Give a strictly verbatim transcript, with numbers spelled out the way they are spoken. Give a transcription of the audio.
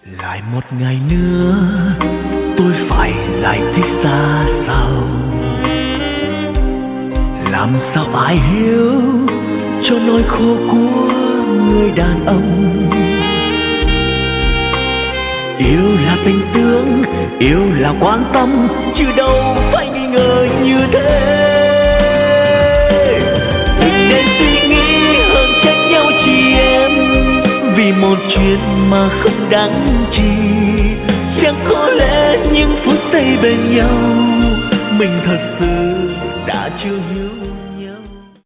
Lại một ngày nữa tôi phải lại thích xa sao, làm sao ai hiểu cho nỗi khổ của người đàn ông. Yêu là tình thương, yêu là quan tâm, chứ đâu phải nghi ngờ như thế. Đừng nên suy nghĩ hơn trách nhau chị em, vì một chuyện mà không đáng chi. Chẳng có lẽ những phút giây bên nhau mình thật sự đã chưa hiểu.